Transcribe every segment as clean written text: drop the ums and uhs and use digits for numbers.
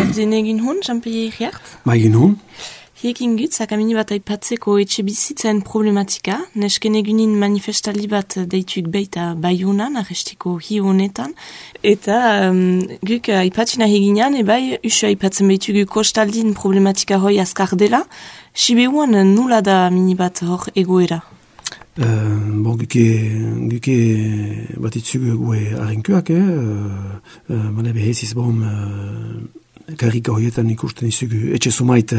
Den egin hon, Jean-Pierre Hiert? Ma egin hon. Hiekin gutz, akamini bat aipatzeko etxe bizitzaen problematika, nesken egunin manifestaldi bat deituik beita Baiunan, arrestiko hi honetan, eta guk aipatzina eginean, ebai, usu aipatzen beitugu kostaldin problematika hoi azkar dela, Sibeuan nula da mini bat hor egoera? Guke bat itzugu gue arrenkuak, mane beheziz bom karrika horietan ikusten izugu etxe sumait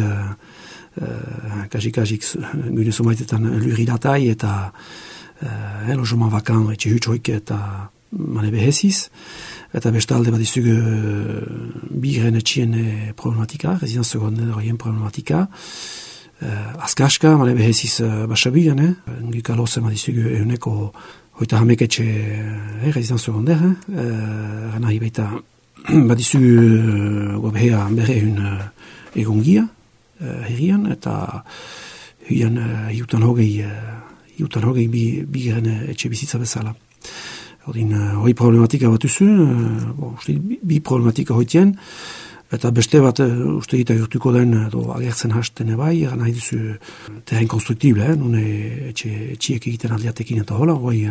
kasik gune sumaitetan luridatai eta logement vakan etxe hutsoik eta mane beheziz eta bestalde bat izugu biren etxien problematika, residence secondaire horien problematika. Azkaska, mane beheziz basabian, guk alozen bat izugu euneko hoita hameketxe residence secondaire, gana hibeita bat izugu gobehea bere egongia herrian, eta huian hiutan hogei biren etxe bizitza bezala. Hoi problematika bat duzu, bi problematika hoitien, eta beste bat uste gita gertuko den agertzen hasten bai, nahi duzu terren konstruktible, nune etxiek egiten aldiatekin eta hola, hoi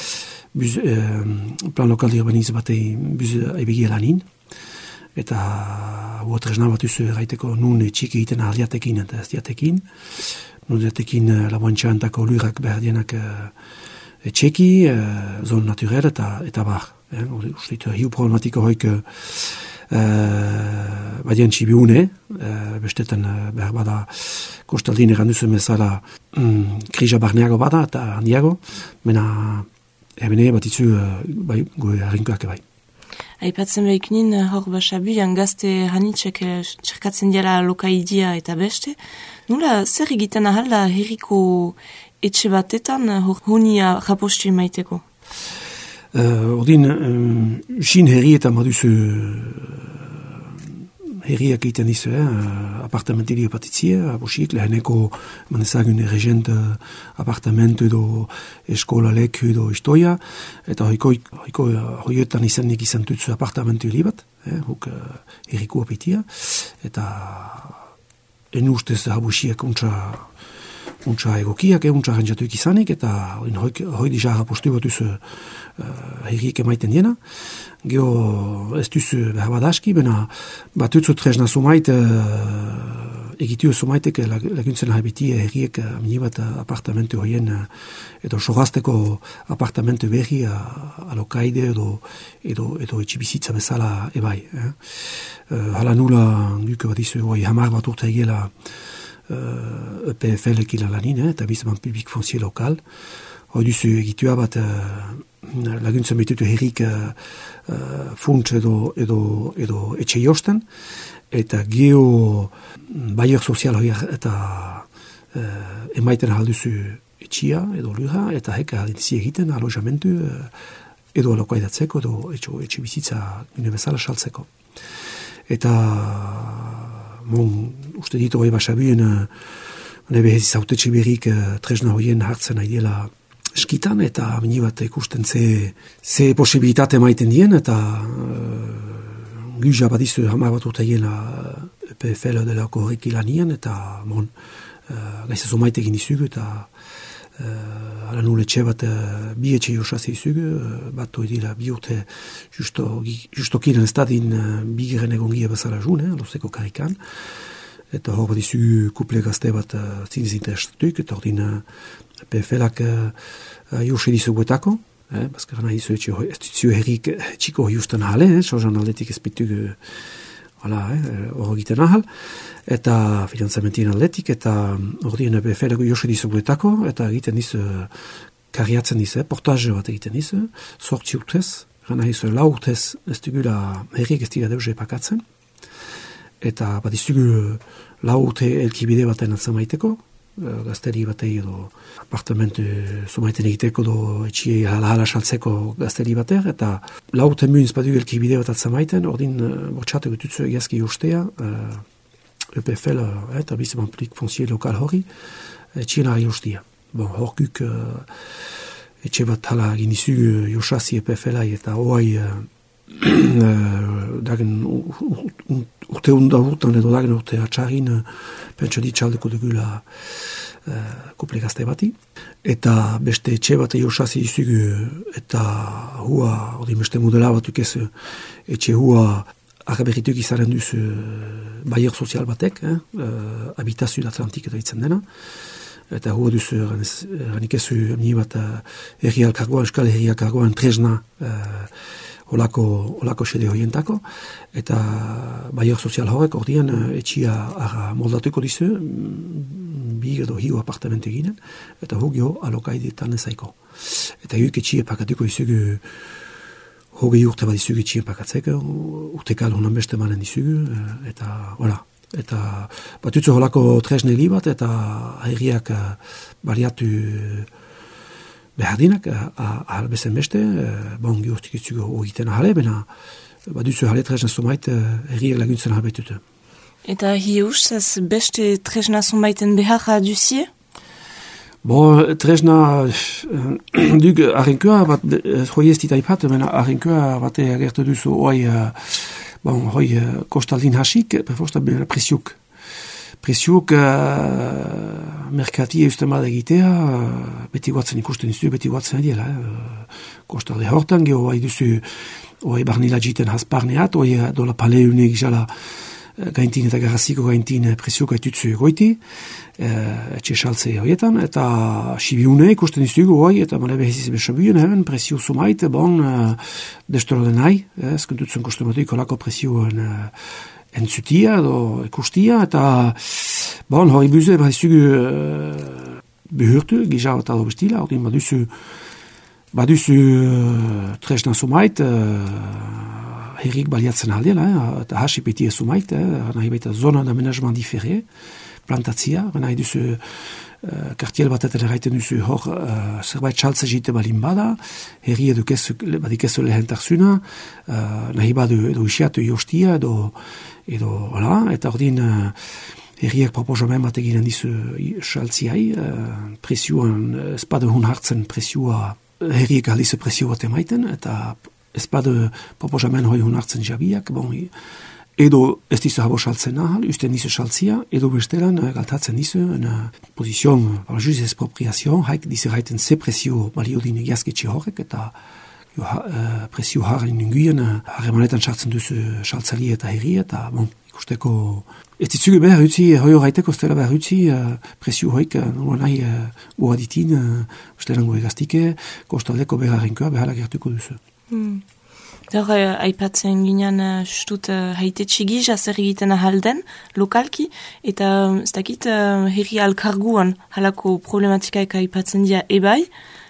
plan lokal de urbaniz batei buz aibegia lanin, eta tresna bat duzu erraiteko nun etxiek egiten aldiatekin eta ez diatekin, nun diatekin laboantxantako lurak berdienak etxeki, zon naturel eta bar. Uste gita hiu problematika hoik badian txibiune, bestetan behar bada kostaldin eranduzen bezala krija barneago bada eta handiago, mena ebene bat itzu goe harrinkoak bai. Aipatzen behikunin hor basabian gazte hanitxek txerkatzen dira lokaidia eta beste, nula zer egiten ahalda herriko etxe batetan hor honia rapostu maiteko? Ordin, sin herrietan baduzu herriak egiten dizu, apartamentili apatitzie, abosiek, leheneko manezagun regent apartamentu edo eskola leku edo istoia, eta hoietan izanik izan tutzu apartamentu libat, huk herriko apitia, eta en ustez abosiek untsa egokiak, untsa rentzatuik izanik, eta hoi dija rapostu bat duzu herriek emaiten diena. Geo ez duzu behar badaski, bena bat dutzu tresna sumait, egitu sumaitek laguntzen habitie herriek minibat apartamentu hoien, edo sorazteko apartamentu berri alokaide edo etxibizitza bezala ebai. Hala nula guk bat izu hamar bat urte egela EPFL ekila lanin, eta bizman publik foncier lokal. Hoi duzu egitua bat laguntzen betutu herrik funtz edo etxe josten, eta geo baier sozial horiek eta emaiten ahalduzu etxia edo lura, eta heka adinzi egiten alojamentu edo alokaidatzeko edo etxe bizitza gune bezala saltzeko. Eta uste ditu hori basabien beheziz autetxe berrik tresna horien hartzen nahi dela eskitan, eta mini bat ikusten ze posibilitate maiten dien, eta guzia bat izu hamar bat urtegiela EPFL delako horrek ilanien, eta gaizazo maite egin izugu, eta ala nule etxe bat bi etxe josaze izugu, bat hori dira bi urte justokiren ez dadin bi geren egongia bezala jun, lozeko karikan, eta hor bat izugu kuple gazte bat zinez interesatuik, eta hor din PFL-ak jose dizuguetako, bazkara nahi dizu etxio herrik txiko justan ahale, sorzan aldetik ezpitugu hor egiten ahal, eta finanzamentien aldetik, eta hor dien PFL-ak jose dizuguetako, eta egiten dizu, karriatzen dizu, portaje bat egiten dizu, sortzi urtez, gana dizu, lau urtez ez dugula herriek ez dira deuze pakatzen, eta bat izugu lau urte elkibide baten atzamaiteko, gazteri batei edo apartamentu sumaiten egiteko edo etxie hala saltzeko gazteri bater, eta lau urte muinz badu elkibide bat atzamaiten, ordin bortxatu gututzu egiazki ustea, EPFL eta bizman publik foncier lokal hori, etxien ari ustia. Hor guk etxe bat hala ginizu josasi EPFL-ai eta hoai dagen urte urtan edo dagen urte atxarin pentsa ditxaldeko dugula kuple gazte bati. Eta beste etxe bat josasi izugu eta hua, ordin beste modela batuk ez etxe hua agaberrituk izaren duz baier sozial batek, habitazio Atlantik eta itzen dena. Eta hua duz, ganik ez ni bat herri alkargoan, eskal herri alkargoan tresna olako sede horientako. Eta baier sozial horrek ordian etxia moldatuko dizu, bi edo hiu apartamente ginen, eta hugio alokaidetan ezaiko. Eta hiuk etxia pakatuko izugu, hogei urte bat izugu etxia pakatzek, urtekal honan beste manen izugu, eta, voilà. Eta batutzu holako tresneli bat, eta herriak bariatu behardinak, ahal bezen beste, bon giurtik izugu hogiten ahale, bena batutzu hale tresna zumait herriak laguntzen ahabetute. Eta hius, ez beste tresna zumbaiten beharra duzie? Tresna duk arrenkoa bat hoi ez ditaipat, mena arrenkoa bat agertu duzu hoi kostaldin hasik, prefosta presiuk. Presiuk merkatia usten bat egitea, beti guatzen ikusten izu, beti guatzen ediela. Kostalde hortan, geho hoi duzu hoi barnila jiten hasparneat, hoi dola paleunek jala gaintin eta garraziko gaintin presiuk haitutzu goiti, etxe saltze horietan, eta sibiune ikusten izugu hoi, eta male behiziz besabuen, hemen presio sumait, destoro denai, eskentutzen kostumatik olako presioen entzutia, edo ikustia, eta hori buze, izugu behurtu, gizar eta dobestila, ordin baduzu tresna sumait, herrik baliatzen aldeela, eta hasipeti ez sumait, nahi baita zona d'aménagement diferé, plantatzia, nahi duzu kartiel batetan erraiten duzu hor zerbait txaltza jite balin bada, herri badik ez lehentartzuna, nahi badu edo isiatu jostia, edo eta ordin herriak proposamen bat eginen dizu txaltziai, presioan, espada hun hartzen presioa, herriak aldizu presio bat emaiten, eta espada proposamen hoi hun hartzen jabiak, edo ez dizu habo saltzen ahal, usten dizu saltzia, edo bestelan galtatzen dizu, pozizion, juz espropriazion, haik dizu haiten ze presio baliodin egiazketxe horrek, eta presio harren inguien, harremanetan sartzen duzu saltzali eta herri, eta ikusteko, ez ditzugu behar utzi, hoi horreiteko stela behar utzi, presio hoik, nolua nahi uaditin, bestelan goe gaztike, kostaldeko beharrenkoa behalak gertuko duzu. Aipatzen ginen justut haitetxigi jazer egiten ahalden, lokalki, eta ez dakit herri alkarguan halako problematikaik aipatzen dira ebai,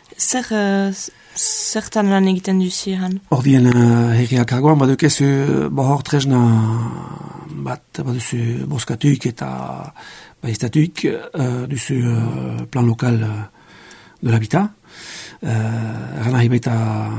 zertan lan egiten duzieran? Ordien herri alkarguan badukezu bahor tresna bat baduzu boskatuik eta baiztatuik duzu plan lokal de l'habitat. Gana hibaita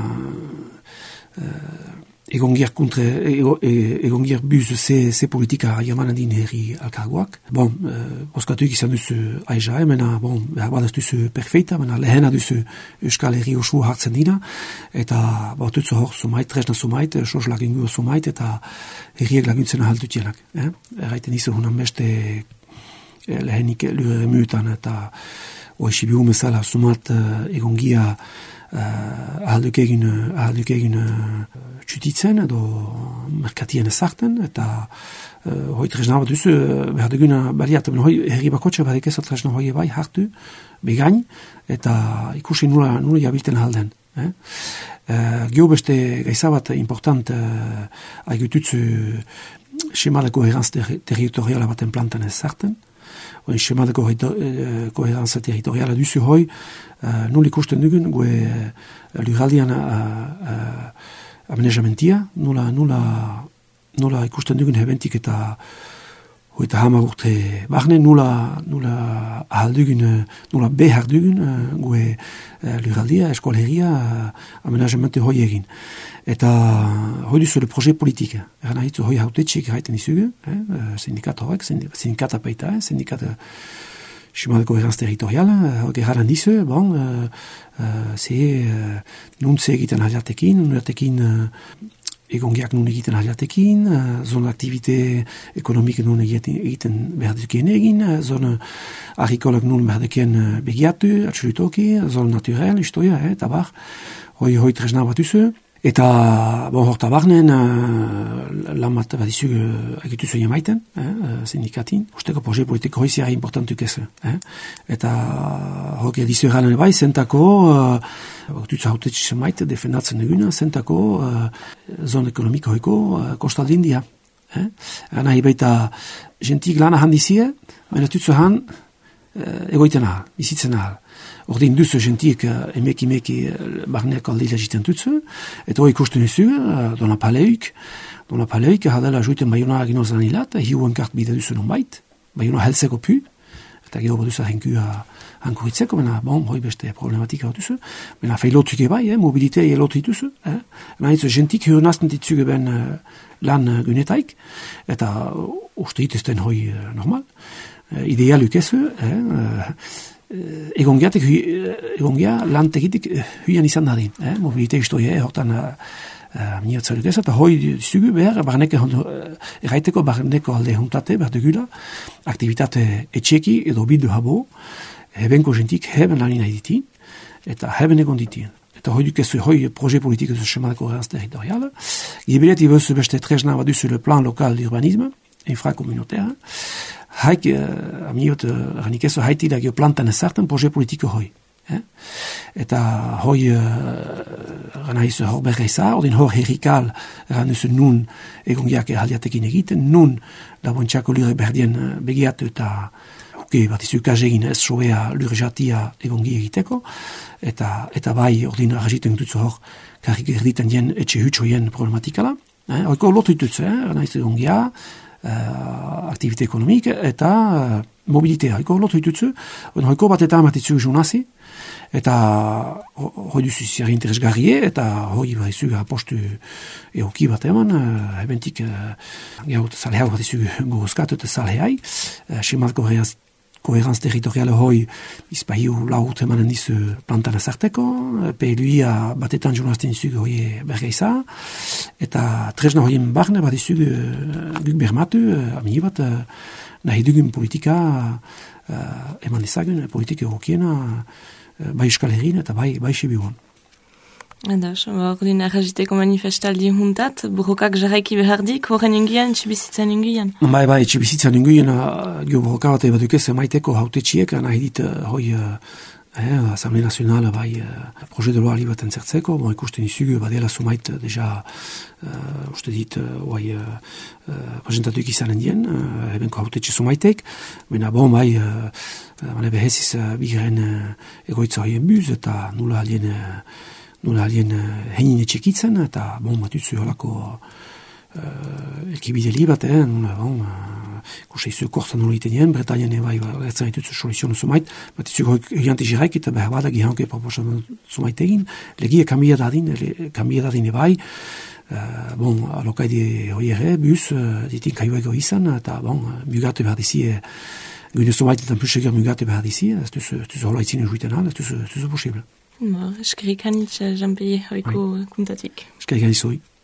egongier buz ze politika jamanan din herri alkargoak. Boskatuik izan duzu aiza, behar badaz duzu perfeita, lehena duzu euskal herri osu hartzen dina, eta baututzu hor sumait, tresna sumait, sos lagingu sumait, eta herriek laguntzen ahaldutienak. Erraiten izu hunan beste lehenik lure remuetan, eta oixibiu mesala sumat egongia ahalduk egin txutitzen edo merkatien ezarten, eta hoi tresna bat duzu behar duguna baliat, hoi herri bakotxe badik ez tresna hoi bai hartu begain, eta ikusi nula jabilten ahalden. Gio beste gaizabat important aigututzu schema de cohérence territoriale baten plantan ezarten, un schéma de cohérence territoriale duzu hoi, nul ikusten dugun, gue lurraldian amenezamentia, nula ikusten dugun hebentik eta hoita hamar urte barne, nula ahaldugun, nula behar dugun, gue lurraldia, eskoleria, amenezamente hoi egin. Eta hoi duzu le projet politik. Eran ahitzu hoi hautetxik gaiten izugu, sindikat horrek, sindikat apaita, sindikat chemin de cohérence territoriale, geharan dizu, nuntze egiten haliatekin, egongiak nun egiten aliatekin, zona aktivite ekonomik nun egiten behar dukien egin, zona agrikolak nun behar dukien begiatu, atxulutoki, zona naturel, istoia, eta bar, hoi tresna bat duzu. Eta, horta barnen, lan bat bat izug egituzu emaiten, sindikatin. Usteko proje politiko hoiziara importantuk ez. Eta, hok edizio galen bai, zentako, dutza hautetxe maite, defendatzen duguna, zentako, zon ekonomiko hoiko, kostaldindia. Nahi baita, jentik lana handizie, baina dutza han, egoiten ahal, bizitzen ahal. Ordin duzu jentik emeki barneak aldila jiten dutzu, eta hori ikusten duzu, dona paleuk hadela joiten Baiona aginozan hilat, hiuen kart bide duzu non bait, Baiona helzeko pu, eta gero duzu hankua hankuritzeko, baina hori beste problematika duzu, baina feilotuke bai, mobilitea elotu duzu, nahizu jentik hurnazten ditzuge ben lan gunetaik, eta uste dituzten hori normal, idealuk ezu, egongia lan tegitik huian izan dadin. Mobilite historia hortan miniatzaruk ez, eta hoi zugu behar, erraiteko barneko alde juntate, behar dugula, aktivitate etxeki edo bidu habo, hebenko jentik heben lanin haiditi, eta heben egon ditien. Eta hoi dukezu, hoi proje politik ezo semanako gans territoriala. Gibireti bezu beste tresna baduzu le plan lokal d'urbanisme, infrakommunautaire, haik, amiot, ranik ezo haiti da geoplantan ezartan proje politiko hoi. Eta hoi, gana izo hor berreiza, ordin hor herrikal, gana izo nun egongiak haliatekin egiten, nun labontxako lure berdien begiatu eta bat izu kazegin ez sobea lure jatia egongi egiteko, eta bai ordin arraziten dutzu hor karrik erditen jen etxe hutsoien problematikala. Hoiko lotu ditutzu, gana izo egongia, aktivite ekonomik eta mobilitea. Hoiko lotu ditutzu, hoiko bat eta amatitzu junazi, eta hoi duzu zirri interesgarrie, eta hoi baizu apostu eoki bat eman, ebentik salhea bat izu gozkatu eta salheai, simat koheranz territoriale hoi izpahiu laut emanen dizu plantan ezarteko, peluia batetan junazten izu hoi bergeiza, eta tresna hoien barne bat izu guk bermatu, amini bat nahi dugun politika eman dizagun, politika egokiena bai Euskal Herrin eta bai Sibiuan. Edas, ordin arraziteko manifestaldi juntat, borrokak jarraiki behardik, horren ingian, etxibizitzan ingian? Bai, etxibizitzan ingian, gio borroka bat ebadukez maiteko hautetxiek, nahi dit hoi Asamblea Nazionala bai proje de loari bat entzertzeko, ikusten izugu badela sumait deja uste dit presentatuik izanen dien, ebenko hautetxe sumaitek, baina bai mane beheziz bigren egoitza hoien buz, eta nula alien heinin etxekitzen, eta batutzu holako elkibide li bat, kuseizu korzan nula iten jen, Bretañen bai gertzen ditutzu soluzionu sumait, batutzu hianti jiraik eta behar badak gihanke proposan sumait egin, legie kambia dadin bai, alokaide hoi ere, buz, ditin kaiuego izan, eta mugatu behar dizie, gune sumait eta pluseger mugatu behar dizie, ez duzu hola itzine juiten hal, ez duzu posible. Eskerik anitz, Jean-Pierre, hoiko kuntatik. Eskerik anitz hoi.